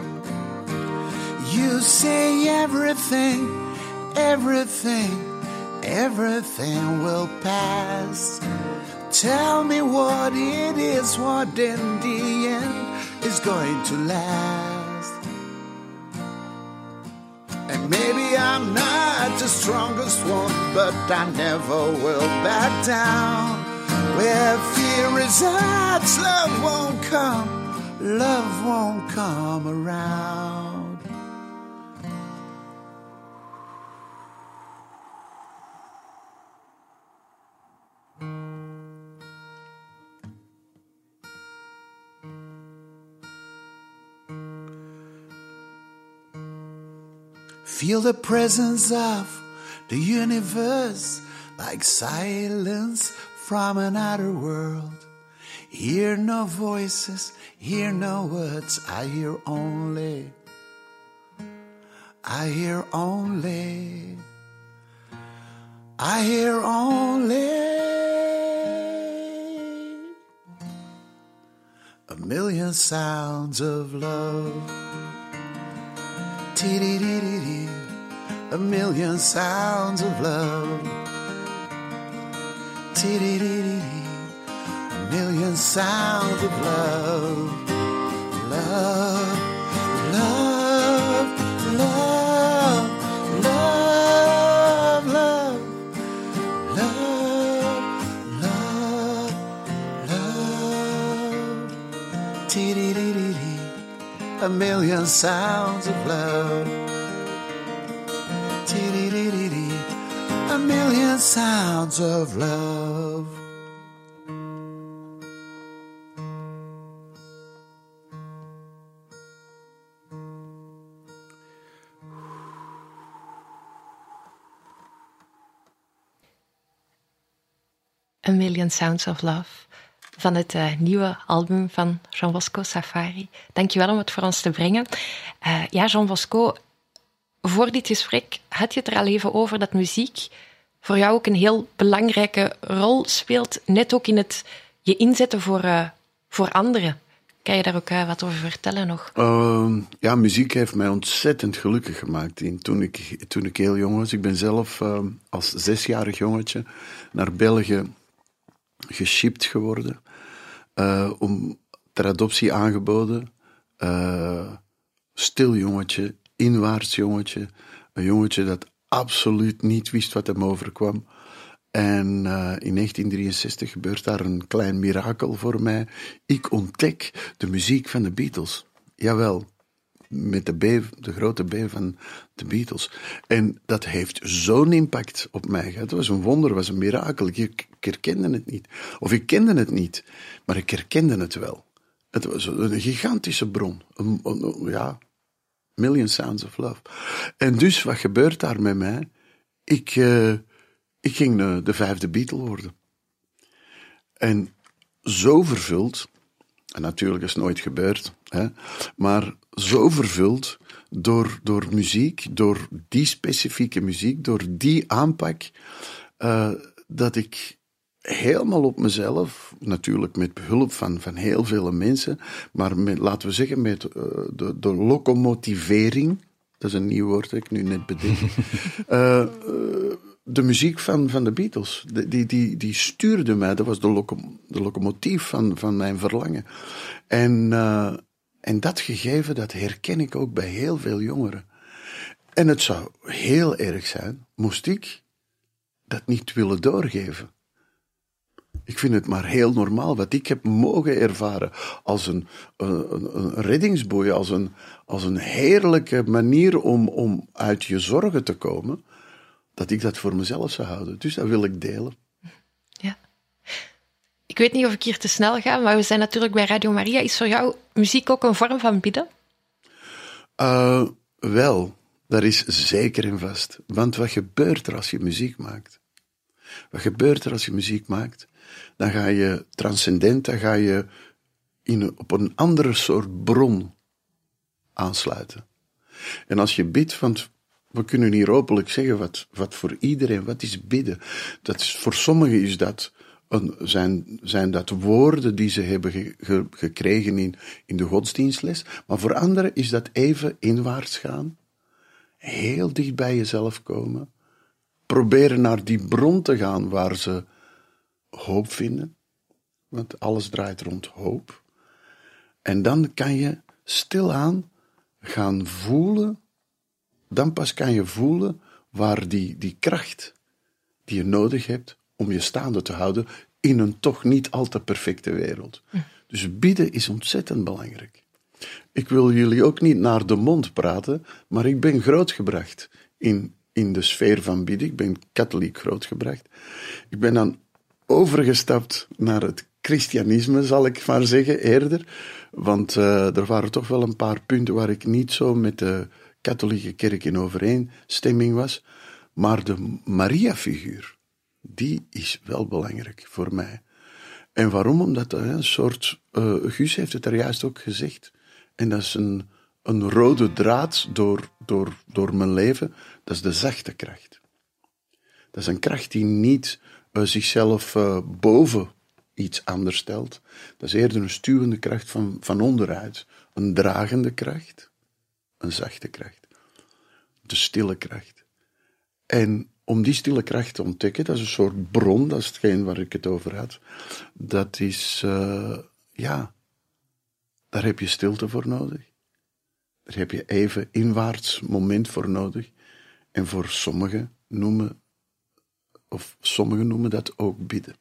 You say everything, everything, everything will pass. Tell me what it is, what in the end is going to last. And maybe I'm not the strongest one, but I never will back down. Where fear resides, love won't come, love won't come around. Feel the presence of the universe like silence from another world. Hear no voices, hear no words, I hear only, I hear only, I hear only a million sounds of love. Tee-dee-dee-dee-dee, a million sounds of love. Tee-dee-dee-dee-dee, a million sounds of love. Love, love, love, love, love, love, love, love. Tee-dee-dee-dee-dee, a million sounds of love. Tee-dee-dee-dee-dee, a million sounds of love. A Million Sounds of Love van het uh, nieuwe album van Jean Bosco Safari. Dankjewel om het voor ons te brengen. Uh, ja, Jean Bosco, voor dit gesprek had je het er al even over dat muziek voor jou ook een heel belangrijke rol speelt, net ook in het je inzetten voor, uh, voor anderen. Kan je daar ook uh, wat over vertellen nog? Uh, ja, muziek heeft mij ontzettend gelukkig gemaakt. In, toen, ik, toen ik heel jong was. Ik ben zelf uh, als zesjarig jongetje naar België geshipped geworden. Uh, om ter adoptie aangeboden. Uh, stil jongetje, inwaarts jongetje. Een jongetje dat absoluut niet wist wat hem overkwam. En uh, in negentien drieënzestig gebeurt daar een klein mirakel voor mij. Ik ontdek de muziek van de Beatles. Jawel, met de B, de grote B van de Beatles. En dat heeft zo'n impact op mij gehad. Het was een wonder, het was een mirakel. Ik, ik herkende het niet. Of ik kende het niet, maar ik herkende het wel. Het was een gigantische bron. Een, een, ja, million sounds of love. En dus, wat gebeurt daar met mij? Ik... Uh, Ik ging de, de vijfde Beatle worden. En zo vervuld, en natuurlijk is het nooit gebeurd, hè, maar zo vervuld door, door muziek, door die specifieke muziek, door die aanpak, uh, dat ik helemaal op mezelf, natuurlijk met behulp van, van heel veel mensen, maar met, laten we zeggen met uh, de, de locomotivering, dat is een nieuw woord dat ik nu net bedenk, uh, uh, de muziek van, van de Beatles, die, die, die stuurde mij. Dat was de, locom, de locomotief van, van mijn verlangen. En, uh, en dat gegeven, dat herken ik ook bij heel veel jongeren. En het zou heel erg zijn, moest ik dat niet willen doorgeven. Ik vind het maar heel normaal. Wat ik heb mogen ervaren als een, een, een reddingsboei, als een, als een heerlijke manier om, om uit je zorgen te komen, dat ik dat voor mezelf zou houden. Dus dat wil ik delen. Ja. Ik weet niet of ik hier te snel ga, maar we zijn natuurlijk bij Radio Maria. Is voor jou muziek ook een vorm van bidden? Uh, wel, dat is zeker en vast. Want wat gebeurt er als je muziek maakt? Wat gebeurt er als je muziek maakt? Dan ga je transcendent, dan ga je in, op een andere soort bron aansluiten. En als je bidt, want we kunnen hier openlijk zeggen wat, wat voor iedereen, wat is bidden? Dat is, voor sommigen is dat een, zijn, zijn dat woorden die ze hebben ge, ge, gekregen in, in de godsdienstles, maar voor anderen is dat even inwaarts gaan, heel dicht bij jezelf komen, proberen naar die bron te gaan waar ze hoop vinden, want alles draait rond hoop. En dan kan je stilaan gaan voelen, dan pas kan je voelen waar die, die kracht die je nodig hebt om je staande te houden in een toch niet al te perfecte wereld. Hm. Dus bidden is ontzettend belangrijk. Ik wil jullie ook niet naar de mond praten, maar ik ben grootgebracht in, in de sfeer van bidden. Ik ben katholiek grootgebracht. Ik ben dan overgestapt naar het christianisme, zal ik maar zeggen, eerder. Want uh, er waren toch wel een paar punten waar ik niet zo met de katholieke kerk in overeenstemming was. Maar de Maria-figuur, die is wel belangrijk voor mij. En waarom? Omdat er een soort... Uh, Guus heeft het er juist ook gezegd. En dat is een, een rode draad door, door, door mijn leven. Dat is de zachte kracht. Dat is een kracht die niet uh, zichzelf uh, boven iets anders stelt. Dat is eerder een stuwende kracht van, van onderuit. Een dragende kracht. Een zachte kracht. De stille kracht. En om die stille kracht te ontdekken, dat is een soort bron, dat is hetgeen waar ik het over had. Dat is, uh, ja, daar heb je stilte voor nodig. Daar heb je even inwaarts moment voor nodig. En voor sommigen noemen, of sommigen noemen dat ook bidden.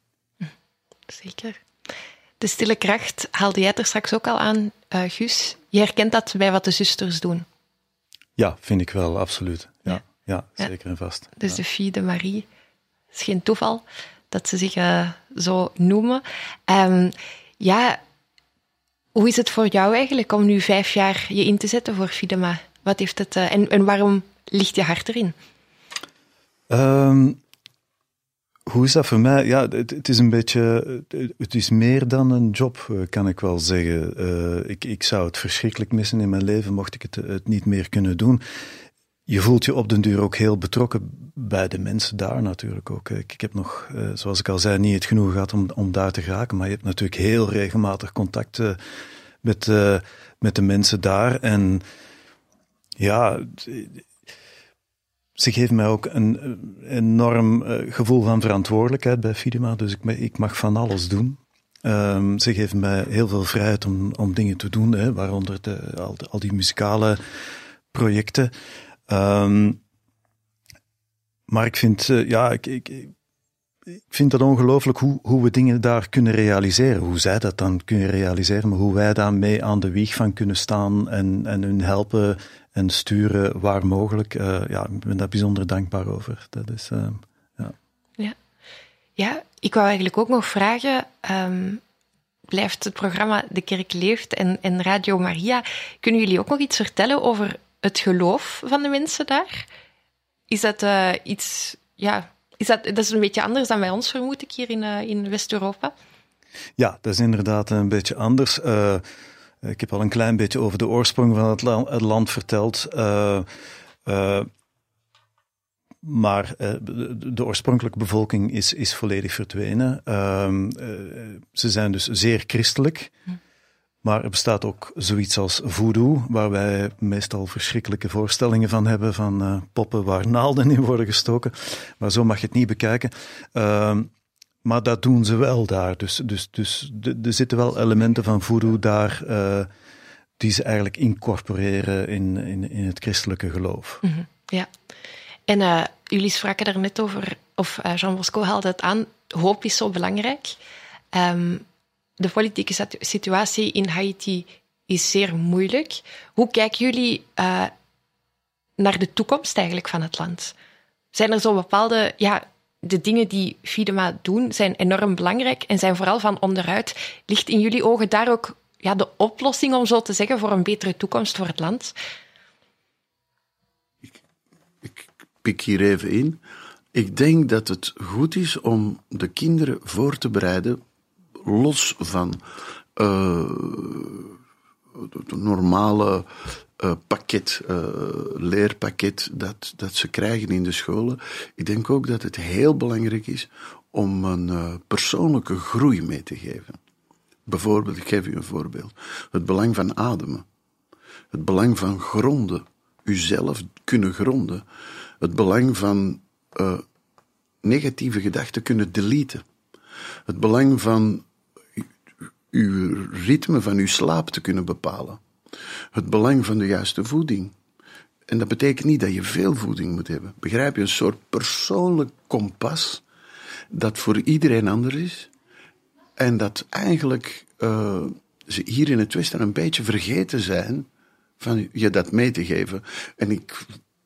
Zeker. De stille kracht haalde jij er straks ook al aan, uh, Guus. Je herkent dat bij wat de zusters doen. Ja, vind ik wel, absoluut. Ja, ja. ja zeker en vast. Dus ja. de Fille de Marie. Het is geen toeval dat ze zich uh, zo noemen. Um, ja, hoe is het voor jou eigenlijk om nu vijf jaar je in te zetten voor Fiedema? Wat heeft het, uh, en, en waarom ligt je hart erin? Um, hoe is dat voor mij? Ja, het, het is een beetje... Het is meer dan een job, kan ik wel zeggen. Uh, ik, ik zou het verschrikkelijk missen in mijn leven, mocht ik het, het niet meer kunnen doen. Je voelt je op den duur ook heel betrokken bij de mensen daar natuurlijk ook. Ik, ik heb nog, uh, zoals ik al zei, niet het genoeg gehad om, om daar te geraken, maar je hebt natuurlijk heel regelmatig contact uh, met, uh, met de mensen daar. En ja... Ze geven mij ook een enorm uh, gevoel van verantwoordelijkheid bij Fiedema, dus ik, ik mag van alles doen. Um, ze geven mij heel veel vrijheid om, om dingen te doen, hè, waaronder de, al, al die muzikale projecten. Um, maar ik vind, uh, ja, ik, ik, ik vind het ongelooflijk hoe, hoe we dingen daar kunnen realiseren. Hoe zij dat dan kunnen realiseren, maar hoe wij daarmee aan de wieg van kunnen staan en, en hun helpen en sturen waar mogelijk. Uh, ja, ik ben daar bijzonder dankbaar over. Dat is, uh, ja. Ja. ja, ik wou eigenlijk ook nog vragen, um, blijft het programma De Kerk Leeft en, en Radio Maria, kunnen jullie ook nog iets vertellen over het geloof van de mensen daar? Is dat uh, iets, ja, is dat, dat is een beetje anders dan bij ons, vermoed ik, hier in, uh, in West-Europa? Ja, dat is inderdaad een beetje anders. Uh, Ik heb al een klein beetje over de oorsprong van het land, het land verteld. Uh, uh, maar uh, de, de oorspronkelijke bevolking is, is volledig verdwenen. Uh, uh, ze zijn dus zeer christelijk. Hm. Maar er bestaat ook zoiets als voodoo, waar wij meestal verschrikkelijke voorstellingen van hebben, van uh, poppen waar naalden in worden gestoken. Maar zo mag je het niet bekijken. Uh, Maar dat doen ze wel daar. Dus, dus, dus de, er zitten wel elementen van voodoo daar uh, die ze eigenlijk incorporeren in, in, in het christelijke geloof. Mm-hmm, ja. En uh, jullie spraken daar net over, of uh, Jean Bosco haalde het aan, hoop is zo belangrijk. Um, de politieke situatie in Haiti is zeer moeilijk. Hoe kijken jullie uh, naar de toekomst eigenlijk van het land? Zijn er zo bepaalde... Ja, de dingen die Fiedema doen zijn enorm belangrijk en zijn vooral van onderuit. Ligt in jullie ogen daar ook ja, de oplossing, om zo te zeggen, voor een betere toekomst voor het land? Ik, ik pik hier even in. Ik denk dat het goed is om de kinderen voor te bereiden, los van uh, het normale uh, pakket, uh, leerpakket dat, dat ze krijgen in de scholen. Ik denk ook dat het heel belangrijk is om een uh, persoonlijke groei mee te geven. Bijvoorbeeld, ik geef u een voorbeeld. Het belang van ademen. Het belang van gronden. Uzelf kunnen gronden. Het belang van uh, negatieve gedachten kunnen deleten. Het belang van uw ritme van uw slaap te kunnen bepalen. Het belang van de juiste voeding. En dat betekent niet dat je veel voeding moet hebben. Begrijp je? Een soort persoonlijk kompas dat voor iedereen anders is. En dat eigenlijk uh, ze hier in het Westen een beetje vergeten zijn van je dat mee te geven. En ik...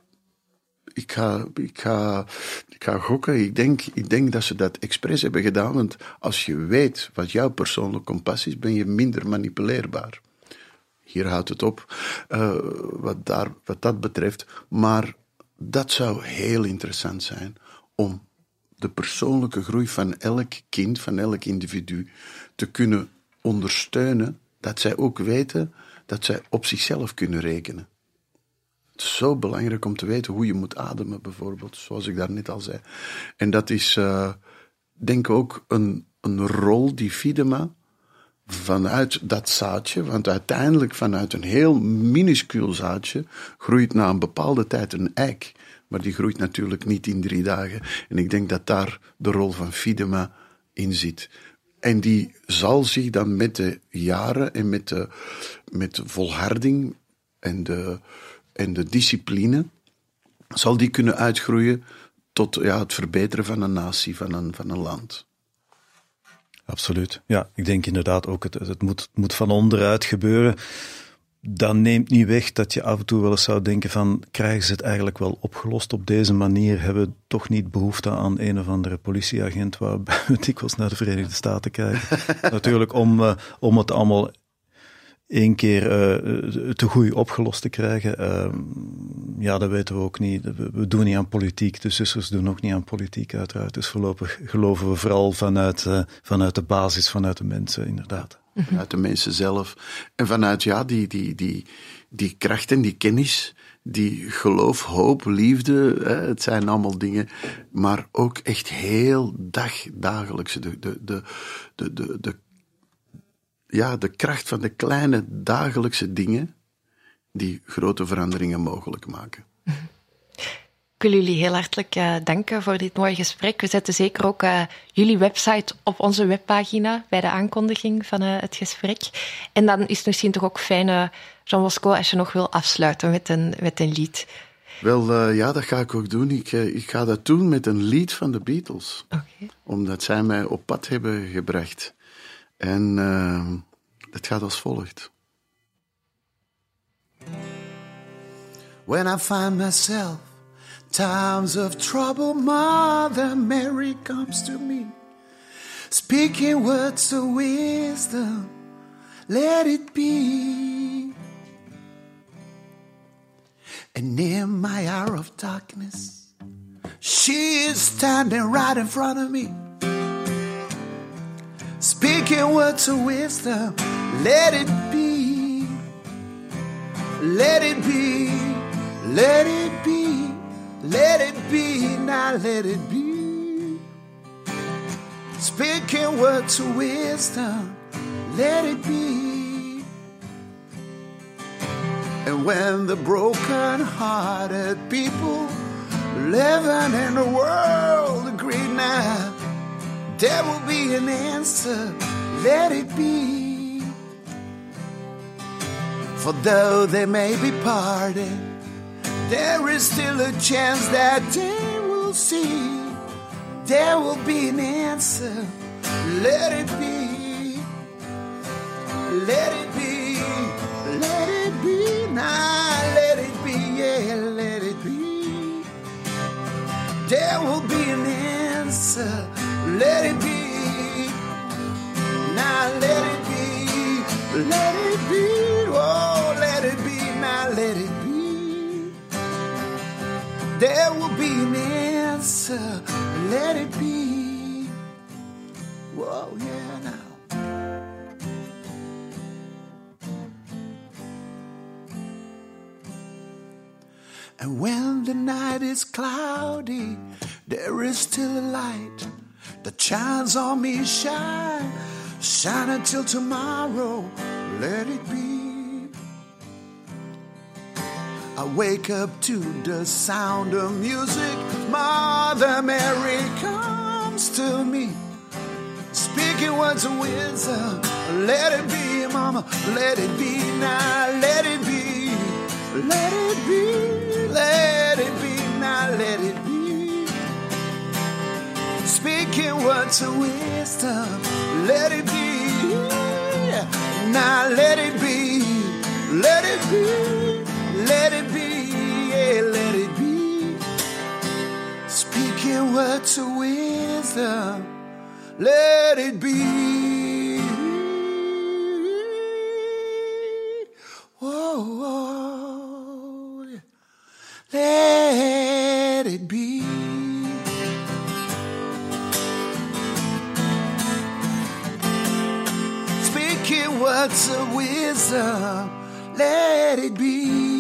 Ik ga, ik, ga, ik ga gokken. Ik denk, ik denk dat ze dat expres hebben gedaan. Want als je weet wat jouw persoonlijk kompas is, ben je minder manipuleerbaar. Hier houdt het op, uh, wat, daar, wat dat betreft. Maar dat zou heel interessant zijn om de persoonlijke groei van elk kind, van elk individu, te kunnen ondersteunen. Dat zij ook weten dat zij op zichzelf kunnen rekenen. Het is zo belangrijk om te weten hoe je moet ademen, bijvoorbeeld, zoals ik daarnet al zei. En dat is, uh, denk ik, ook een, een rol die Fiedema vanuit dat zaadje, want uiteindelijk vanuit een heel minuscuul zaadje groeit na een bepaalde tijd een eik. Maar die groeit natuurlijk niet in drie dagen. En ik denk dat daar de rol van Fiedema in zit. En die zal zich dan met de jaren en met de, met de volharding en de... en de discipline, zal die kunnen uitgroeien tot ja, het verbeteren van een natie, van een, van een land. Absoluut. Ja, ik denk inderdaad ook, het, het, moet, het moet van onderuit gebeuren. Dat neemt niet weg dat je af en toe wel eens zou denken van, krijgen ze het eigenlijk wel opgelost op deze manier? Hebben we toch niet behoefte aan een of andere politieagent waarbij we dikwijls naar de Verenigde Staten kijken? Natuurlijk om, uh, om het allemaal één keer uh, te goed opgelost te krijgen. Uh, ja, dat weten we ook niet. We, we doen niet aan politiek. De zusters doen ook niet aan politiek, uiteraard. Dus voorlopig geloven we vooral vanuit, uh, vanuit de basis, vanuit de mensen, inderdaad. Vanuit de mensen zelf. En vanuit, ja, die, die, die, die kracht en die kennis, die geloof, hoop, liefde, hè, het zijn allemaal dingen, maar ook echt heel dag, dagelijkse, de, de, de, de, de, de Ja, de kracht van de kleine dagelijkse dingen die grote veranderingen mogelijk maken. Ik wil jullie heel hartelijk uh, danken voor dit mooie gesprek. We zetten zeker ook uh, jullie website op onze webpagina bij de aankondiging van uh, het gesprek. En dan is het misschien toch ook fijn, uh, Jean Bosco, als je nog wil afsluiten met een, met een lied. Wel, uh, ja, dat ga ik ook doen. Ik, uh, ik ga dat doen met een lied van de Beatles. Okay. Omdat zij mij op pad hebben gebracht. En uh, het gaat als volgt. When I find myself times of trouble, Mother Mary comes to me, speaking words of wisdom, let it be. And in my hour of darkness, she is standing right in front of me, speaking words of wisdom, let it be, let it be, let it be, let it be, now let it be. Speaking words of wisdom, let it be. And when the broken-hearted people living in the world agree now, there will be an answer, let it be. For though they may be parted, there is still a chance that they will see. There will be an answer. Let it be. Let it be. Let it be. Now let it be. Yeah, let it be. There will be an answer. Let it be. Now let it be. Let it be. Oh, let it be. Now let it be. There will be an answer. Let it be. Whoa, yeah, now. And when the night is cloudy, there is still a light that shines on me. Shine, shine until tomorrow. Let it be. I wake up to the sound of music. Mother Mary comes to me, speaking words of wisdom. Let it be, Mama, let it be now. Let it be, let it be, let it be now. Let it be, speaking words of wisdom. Let it be, now let it be, let it be. Let it be, yeah, let it be. Speaking words of wisdom, let it be. Whoa, whoa, let it be. Speaking words of wisdom, let it be.